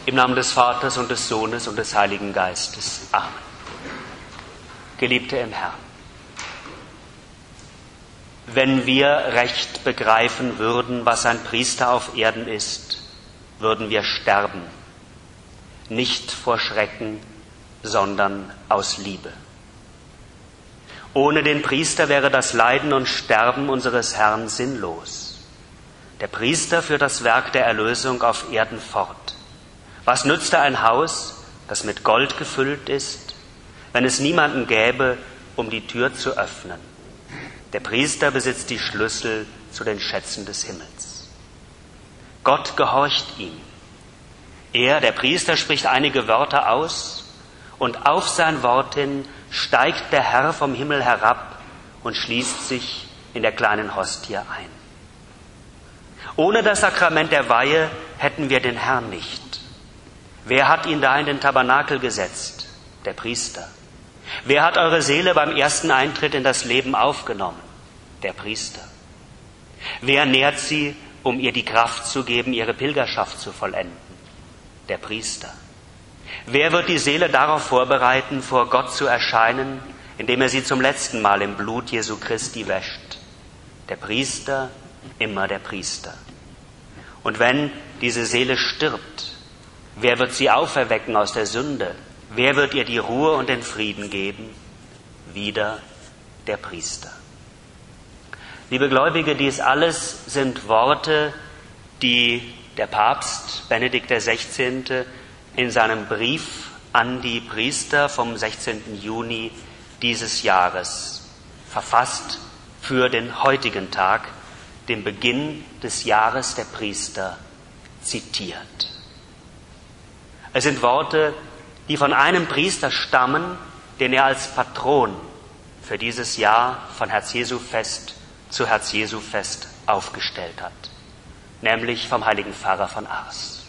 Im Namen des Vaters und des Sohnes und des Heiligen Geistes. Amen. Geliebte im Herrn, wenn wir recht begreifen würden, was ein Priester auf Erden ist, würden wir sterben. Nicht vor Schrecken, sondern aus Liebe. Ohne den Priester wäre das Leiden und Sterben unseres Herrn sinnlos. Der Priester führt das Werk der Erlösung auf Erden fort. Was nützte ein Haus, das mit Gold gefüllt ist, wenn es niemanden gäbe, um die Tür zu öffnen? Der Priester besitzt die Schlüssel zu den Schätzen des Himmels. Gott gehorcht ihm. Er, der Priester, spricht einige Wörter aus und auf sein Wort hin steigt der Herr vom Himmel herab und schließt sich in der kleinen Hostie ein. Ohne das Sakrament der Weihe hätten wir den Herrn nicht. Wer hat ihn da in den Tabernakel gesetzt? Der Priester. Wer hat eure Seele beim ersten Eintritt in das Leben aufgenommen? Der Priester. Wer nährt sie, um ihr die Kraft zu geben, ihre Pilgerschaft zu vollenden? Der Priester. Wer wird die Seele darauf vorbereiten, vor Gott zu erscheinen, indem er sie zum letzten Mal im Blut Jesu Christi wäscht? Der Priester, immer der Priester. Und wenn diese Seele stirbt, wer wird sie auferwecken aus der Sünde? Wer wird ihr die Ruhe und den Frieden geben? Wieder der Priester. Liebe Gläubige, dies alles sind Worte, die der Papst Benedikt XVI. In seinem Brief an die Priester vom 16. Juni dieses Jahres verfasst für den heutigen Tag, den Beginn des Jahres der Priester, zitiert. Es sind Worte, die von einem Priester stammen, den er als Patron für dieses Jahr von Herz-Jesu-Fest zu Herz-Jesu-Fest aufgestellt hat, nämlich vom heiligen Pfarrer von Ars.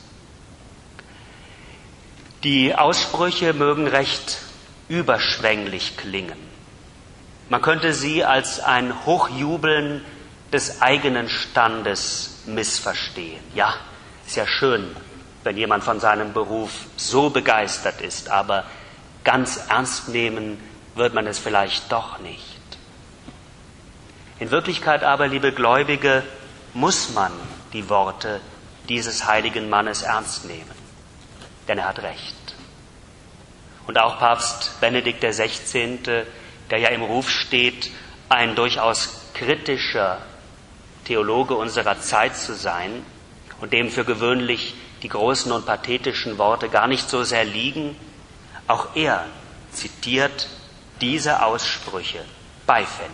Die Aussprüche mögen recht überschwänglich klingen. Man könnte sie als ein Hochjubeln des eigenen Standes missverstehen. Ja, ist ja schön, wenn jemand von seinem Beruf so begeistert ist, aber ganz ernst nehmen wird man es vielleicht doch nicht. In Wirklichkeit aber, liebe Gläubige, muss man die Worte dieses heiligen Mannes ernst nehmen, denn er hat recht. Und auch Papst Benedikt XVI., der ja im Ruf steht, ein durchaus kritischer Theologe unserer Zeit zu sein und dem für gewöhnlich die großen und pathetischen Worte gar nicht so sehr liegen, auch er zitiert diese Aussprüche beifällig.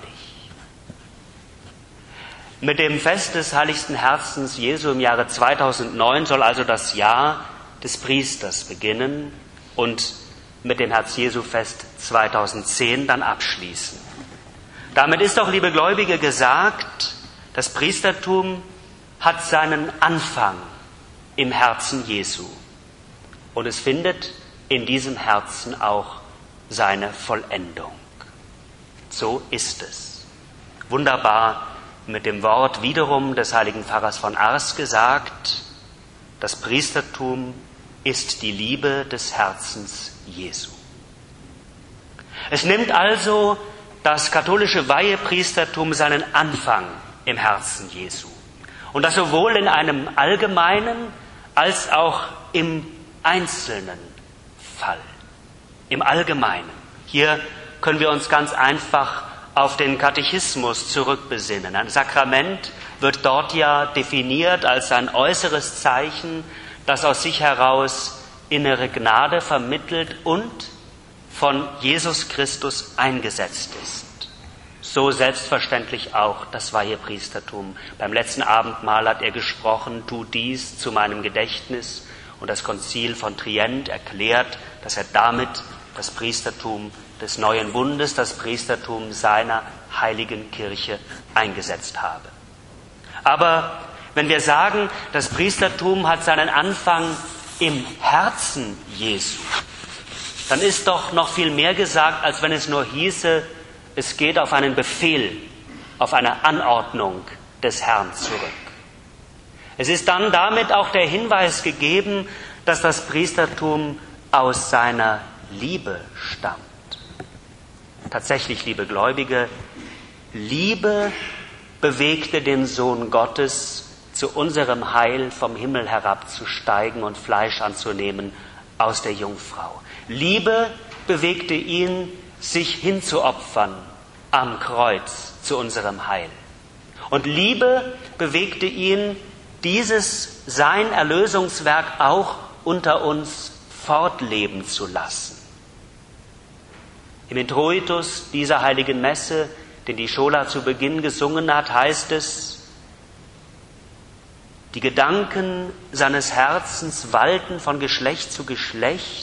Mit dem Fest des Heiligsten Herzens Jesu im Jahre 2009 soll also das Jahr des Priesters beginnen und mit dem Herz-Jesu-Fest 2010 dann abschließen. Damit ist doch, liebe Gläubige, gesagt, das Priestertum hat seinen Anfang im Herzen Jesu. Und es findet in diesem Herzen auch seine Vollendung. So ist es. Wunderbar mit dem Wort wiederum des heiligen Pfarrers von Ars gesagt, das Priestertum ist die Liebe des Herzens Jesu. Es nimmt also das katholische Weihepriestertum seinen Anfang im Herzen Jesu. Und das sowohl in einem allgemeinen als auch im einzelnen Fall. Im Allgemeinen. Hier können wir uns ganz einfach auf den Katechismus zurückbesinnen. Ein Sakrament wird dort ja definiert als ein äußeres Zeichen, das aus sich heraus innere Gnade vermittelt und von Jesus Christus eingesetzt ist. So selbstverständlich auch das Weihepriestertum. Beim letzten Abendmahl hat er gesprochen, tu dies zu meinem Gedächtnis. Und das Konzil von Trient erklärt, dass er damit das Priestertum des neuen Bundes, das Priestertum seiner heiligen Kirche eingesetzt habe. Aber wenn wir sagen, das Priestertum hat seinen Anfang im Herzen Jesu, dann ist doch noch viel mehr gesagt, als wenn es nur hieße, es geht auf einen Befehl, auf eine Anordnung des Herrn zurück. Es ist dann damit auch der Hinweis gegeben, dass das Priestertum aus seiner Liebe stammt. Tatsächlich, liebe Gläubige, Liebe bewegte den Sohn Gottes, zu unserem Heil vom Himmel herabzusteigen und Fleisch anzunehmen aus der Jungfrau. Liebe bewegte ihn, sich hinzuopfern am Kreuz zu unserem Heil. Und Liebe bewegte ihn, sein Erlösungswerk auch unter uns fortleben zu lassen. Im Introitus dieser heiligen Messe, den die Schola zu Beginn gesungen hat, heißt es, die Gedanken seines Herzens walten von Geschlecht zu Geschlecht,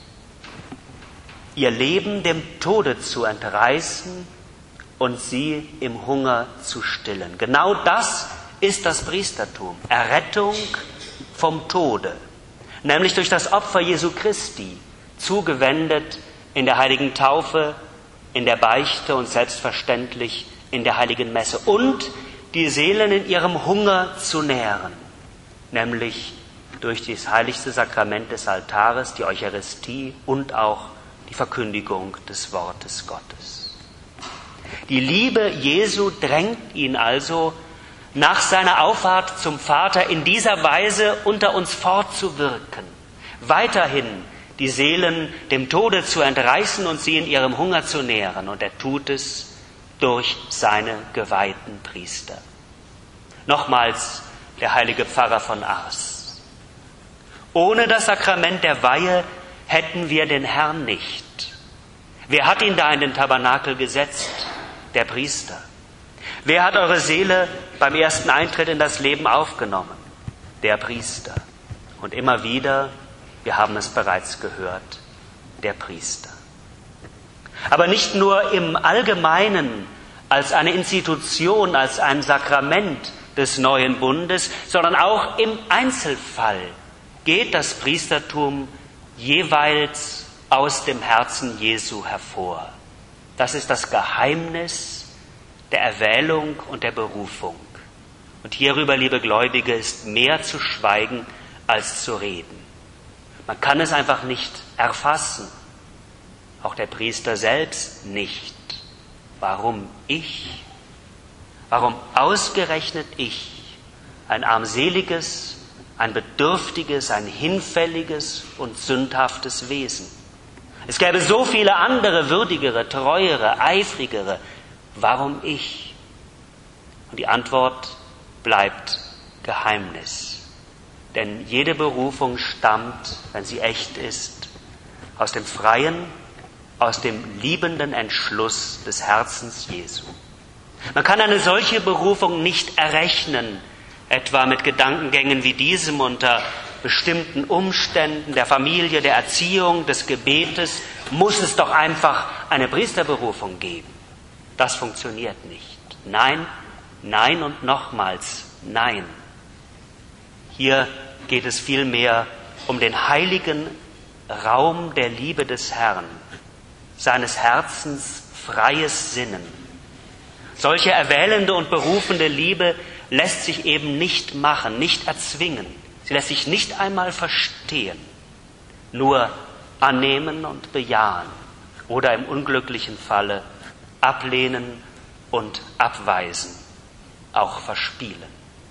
ihr Leben dem Tode zu entreißen und sie im Hunger zu stillen. Genau das ist das Priestertum, Errettung vom Tode, nämlich durch das Opfer Jesu Christi, zugewendet in der heiligen Taufe, in der Beichte und selbstverständlich in der heiligen Messe. Und die Seelen in ihrem Hunger zu nähren, nämlich durch das heiligste Sakrament des Altares, die Eucharistie und auch die Verkündigung des Wortes Gottes. Die Liebe Jesu drängt ihn also, nach seiner Auffahrt zum Vater in dieser Weise unter uns fortzuwirken, weiterhin die Seelen dem Tode zu entreißen und sie in ihrem Hunger zu nähren. Und er tut es durch seine geweihten Priester. Nochmals der heilige Pfarrer von Ars. Ohne das Sakrament der Weihe hätten wir den Herrn nicht. Wer hat ihn da in den Tabernakel gesetzt? Der Priester. Wer hat eure Seele beim ersten Eintritt in das Leben aufgenommen? Der Priester. Und immer wieder, wir haben es bereits gehört, der Priester. Aber nicht nur im Allgemeinen als eine Institution, als ein Sakrament des neuen Bundes, sondern auch im Einzelfall geht das Priestertum jeweils aus dem Herzen Jesu hervor. Das ist das Geheimnis der Erwählung und der Berufung. Und hierüber, liebe Gläubige, ist mehr zu schweigen als zu reden. Man kann es einfach nicht erfassen. Auch der Priester selbst nicht. Warum ich? Warum ausgerechnet ich? Ein armseliges, ein bedürftiges, ein hinfälliges und sündhaftes Wesen. Es gäbe so viele andere, würdigere, treuere, eifrigere. Warum ich? Und die Antwort bleibt Geheimnis. Denn jede Berufung stammt, wenn sie echt ist, aus dem freien, aus dem liebenden Entschluss des Herzens Jesu. Man kann eine solche Berufung nicht errechnen, etwa mit Gedankengängen wie diesem unter bestimmten Umständen der Familie, der Erziehung, des Gebetes, muss es doch einfach eine Priesterberufung geben. Das funktioniert nicht. Nein, nein und nochmals nein. Hier geht es vielmehr um den heiligen Raum der Liebe des Herrn, seines Herzens freies Sinnen. Solche erwählende und berufende Liebe lässt sich eben nicht machen, nicht erzwingen. Sie lässt sich nicht einmal verstehen, nur annehmen und bejahen oder im unglücklichen Falle ablehnen und abweisen, auch verspielen.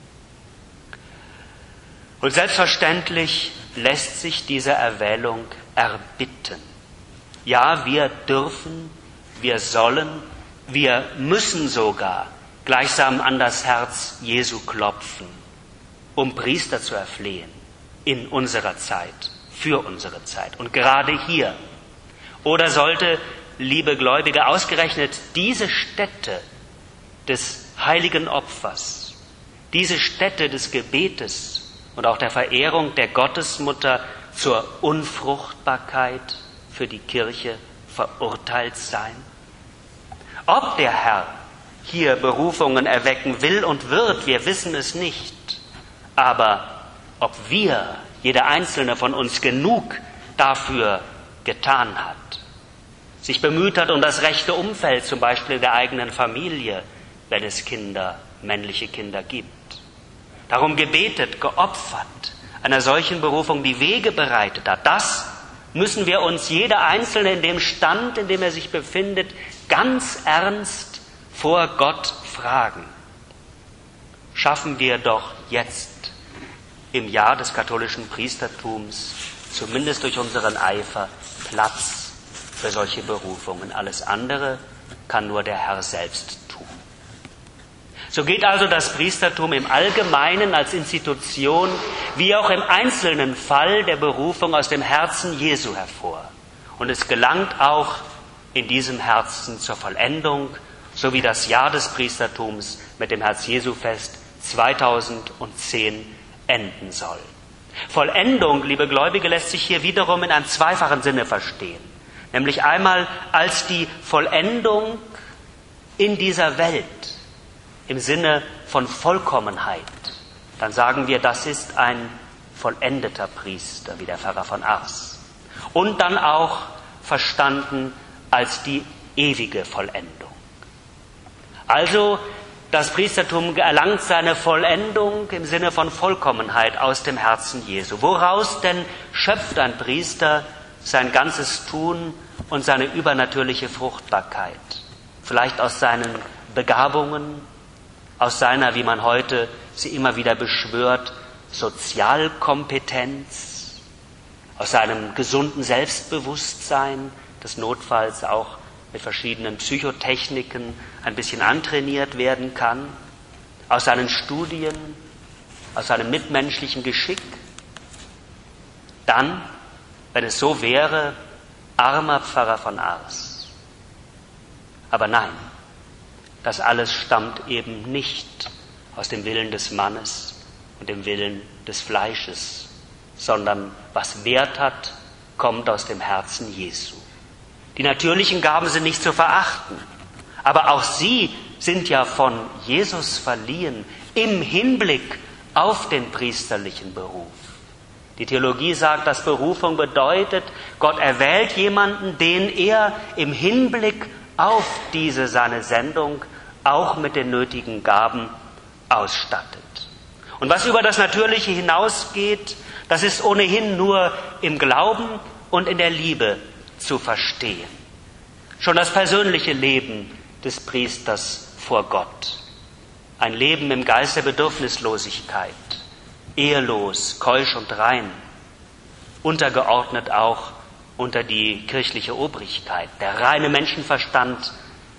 Und selbstverständlich lässt sich diese Erwählung erbitten. Ja, wir dürfen, wir sollen, wir müssen sogar gleichsam an das Herz Jesu klopfen, um Priester zu erflehen in unserer Zeit, für unsere Zeit und gerade hier. Oder sollte, liebe Gläubige, ausgerechnet diese Stätte des heiligen Opfers, diese Stätte des Gebetes und auch der Verehrung der Gottesmutter zur Unfruchtbarkeit für die Kirche verurteilt sein? Ob der Herr hier Berufungen erwecken will und wird, wir wissen es nicht. Aber ob wir, jeder Einzelne von uns, genug dafür getan hat, sich bemüht hat um das rechte Umfeld, zum Beispiel der eigenen Familie, wenn es Kinder, männliche Kinder gibt, darum gebetet, geopfert, einer solchen Berufung die Wege bereitet hat, das müssen wir uns jeder Einzelne in dem Stand, in dem er sich befindet, ganz ernst vor Gott fragen. Schaffen wir doch jetzt im Jahr des katholischen Priestertums, zumindest durch unseren Eifer, Platz für solche Berufungen. Alles andere kann nur der Herr selbst tun. So geht also das Priestertum im Allgemeinen als Institution wie auch im einzelnen Fall der Berufung aus dem Herzen Jesu hervor. Und es gelangt auch in diesem Herzen zur Vollendung, so wie das Jahr des Priestertums mit dem Herz-Jesu-Fest 2010 enden soll. Vollendung, liebe Gläubige, lässt sich hier wiederum in einem zweifachen Sinne verstehen. Nämlich einmal als die Vollendung in dieser Welt, im Sinne von Vollkommenheit. Dann sagen wir, das ist ein vollendeter Priester, wie der Pfarrer von Ars. Und dann auch verstanden als die ewige Vollendung. Also, das Priestertum erlangt seine Vollendung im Sinne von Vollkommenheit aus dem Herzen Jesu. Woraus denn schöpft ein Priester sein ganzes Tun und seine übernatürliche Fruchtbarkeit? Vielleicht aus seinen Begabungen, aus seiner, wie man heute sie immer wieder beschwört, Sozialkompetenz, aus seinem gesunden Selbstbewusstsein, das notfalls auch mit verschiedenen Psychotechniken ein bisschen antrainiert werden kann, aus seinen Studien, aus seinem mitmenschlichen Geschick. Dann, wenn es so wäre, armer Pfarrer von Ars. Aber nein, das alles stammt eben nicht aus dem Willen des Mannes und dem Willen des Fleisches, sondern was Wert hat, kommt aus dem Herzen Jesu. Die natürlichen Gaben sind nicht zu verachten, aber auch sie sind ja von Jesus verliehen im Hinblick auf den priesterlichen Beruf. Die Theologie sagt, dass Berufung bedeutet, Gott erwählt jemanden, den er im Hinblick auf diese seine Sendung auch mit den nötigen Gaben ausstattet. Und was über das Natürliche hinausgeht, das ist ohnehin nur im Glauben und in der Liebe zu verstehen. Schon das persönliche Leben des Priesters vor Gott. Ein Leben im Geist der Bedürfnislosigkeit, ehelos, keusch und rein, untergeordnet auch unter die kirchliche Obrigkeit. Der reine Menschenverstand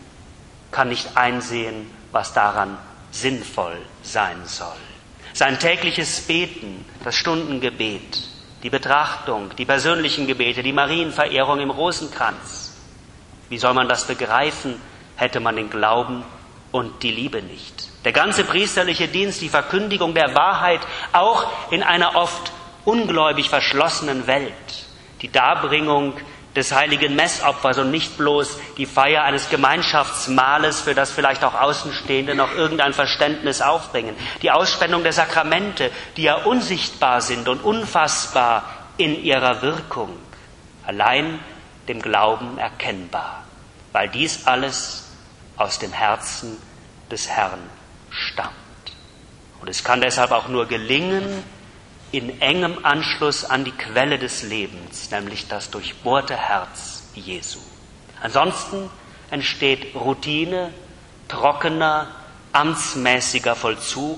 kann nicht einsehen, was daran sinnvoll sein soll. Sein tägliches Beten, das Stundengebet, die Betrachtung, die persönlichen Gebete, die Marienverehrung im Rosenkranz. Wie soll man das begreifen, hätte man den Glauben und die Liebe nicht? Der ganze priesterliche Dienst, die Verkündigung der Wahrheit, auch in einer oft ungläubig verschlossenen Welt, die Darbringung des heiligen Messopfers und nicht bloß die Feier eines Gemeinschaftsmahles, für das vielleicht auch Außenstehende noch irgendein Verständnis aufbringen, die Ausspendung der Sakramente, die ja unsichtbar sind und unfassbar in ihrer Wirkung, allein dem Glauben erkennbar, weil dies alles aus dem Herzen des Herrn stammt. Und es kann deshalb auch nur gelingen, in engem Anschluss an die Quelle des Lebens, nämlich das durchbohrte Herz Jesu. Ansonsten entsteht Routine, trockener, amtsmäßiger Vollzug,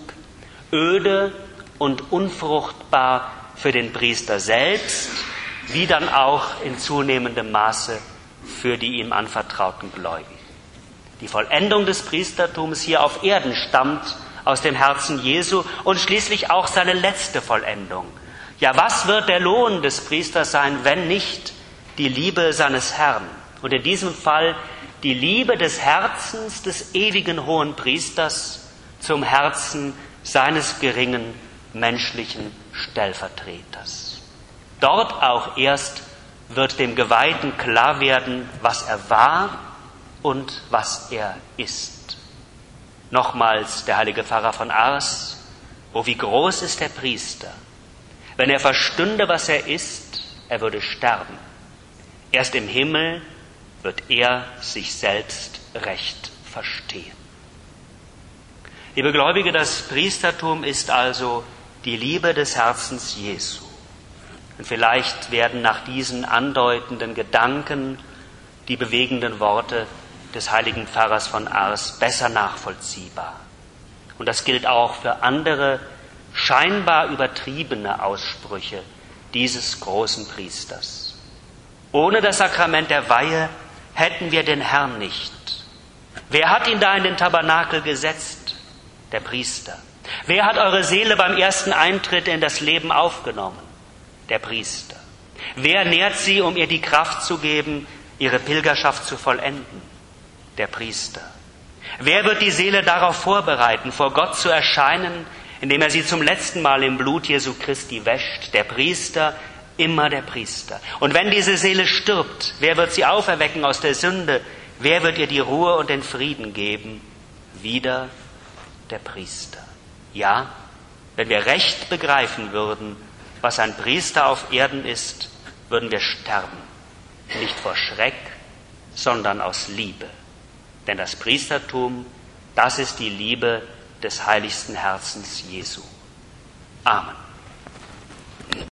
öde und unfruchtbar für den Priester selbst, wie dann auch in zunehmendem Maße für die ihm anvertrauten Gläubigen. Die Vollendung des Priestertums hier auf Erden stammt aus dem Herzen Jesu und schließlich auch seine letzte Vollendung. Ja, was wird der Lohn des Priesters sein, wenn nicht die Liebe seines Herrn? Und in diesem Fall die Liebe des Herzens des ewigen hohen Priesters zum Herzen seines geringen menschlichen Stellvertreters. Dort auch erst wird dem Geweihten klar werden, was er war und was er ist. Nochmals der heilige Pfarrer von Ars: Oh, wie groß ist der Priester! Wenn er verstünde, was er ist, er würde sterben. Erst im Himmel wird er sich selbst recht verstehen. Liebe Gläubige, das Priestertum ist also die Liebe des Herzens Jesu. Und vielleicht werden nach diesen andeutenden Gedanken die bewegenden Worte des heiligen Pfarrers von Ars besser nachvollziehbar. Und das gilt auch für andere scheinbar übertriebene Aussprüche dieses großen Priesters. Ohne das Sakrament der Weihe hätten wir den Herrn nicht. Wer hat ihn da in den Tabernakel gesetzt? Der Priester. Wer hat eure Seele beim ersten Eintritt in das Leben aufgenommen? Der Priester. Wer nährt sie, um ihr die Kraft zu geben, ihre Pilgerschaft zu vollenden? Der Priester. Wer wird die Seele darauf vorbereiten, vor Gott zu erscheinen, indem er sie zum letzten Mal im Blut Jesu Christi wäscht? Der Priester, immer der Priester. Und wenn diese Seele stirbt, wer wird sie auferwecken aus der Sünde? Wer wird ihr die Ruhe und den Frieden geben? Wieder der Priester. Ja, wenn wir recht begreifen würden, was ein Priester auf Erden ist, würden wir sterben. Nicht vor Schreck, sondern aus Liebe. Denn das Priestertum, das ist die Liebe des heiligsten Herzens Jesu. Amen.